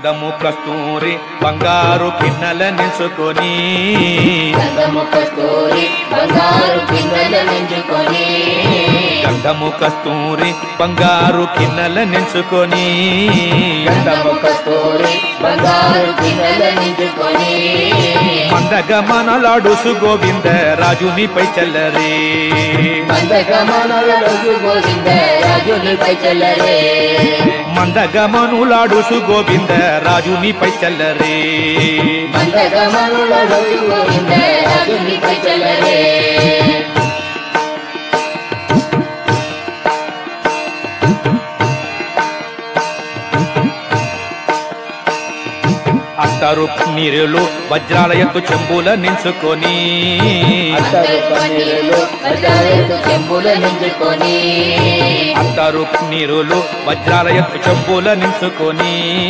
గంధము కస్తూరి బంగారు కిన్నెల నించుకొని గంధము కస్తూరి బంగారు కిన్నెల నించుకొని గంధము కస్తూరి బంగారు కిన్నెల నించుకొని గంధము కస్తూరి బంగారు కిన్నెల నించుకొని మందగమనలాడుసు గోవింద రాజునిపై చల్లరే మందగమనలాడుసు గోవింద రాజునిపై చల్లరే మందగమనులాడుసు గోవింద రాజునిపై చల్లరే మందగమనులాడుసు గోవింద రాజునిపై చల్లరే అత్తరు నీరులు వజ్రాల ఎత్తు చెంబుల నించుకొని అత్తరు నీరులు వజ్రాల ఎత్తు చెంబుల నించుకొని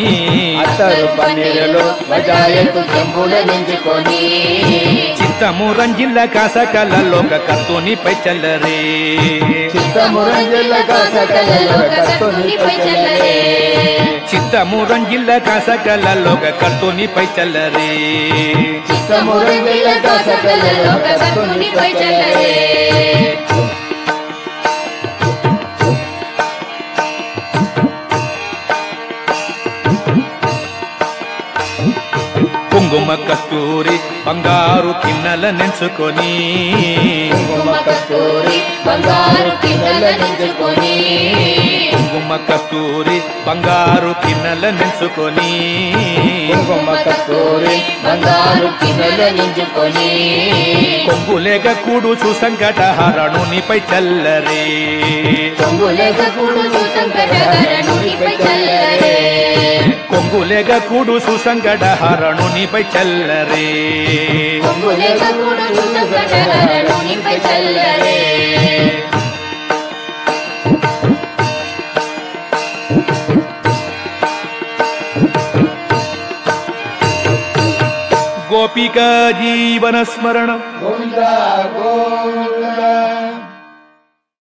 చిత్తము రంజిల్ల కాసకలలో కత్తునిపై చల్లరే చిత్తము రంజిల్ల చిత్తము రంజిల్ల కాసకలలో కత్తునిపై చల్లరే కుంకుమ కస్తూరి బంగారు కిన్నెల నించుకొని కుంకుమ కస్తూరి బంగారు కిన్నెల నించుకొని కుంకుమ కస్తూరి బంగారు కిన్నెల నించుకొని కుంకుమ కస్తూరి బంగారు కిన్నెల నించుకొని కొంగులేగ కూడు సుసంకటహరణునిపై చల్లరే కొంగులేగ కూడు సుసంకటహరణునిపై చల్లరే కొంగులేగ కూడు సుసంకటహరణునిపై చల్లరే కొంగులేగ కూడు సుసంకటహరణునిపై చల్లరే గోపికా జీవన స్మరణ గోవిందా గోవిందా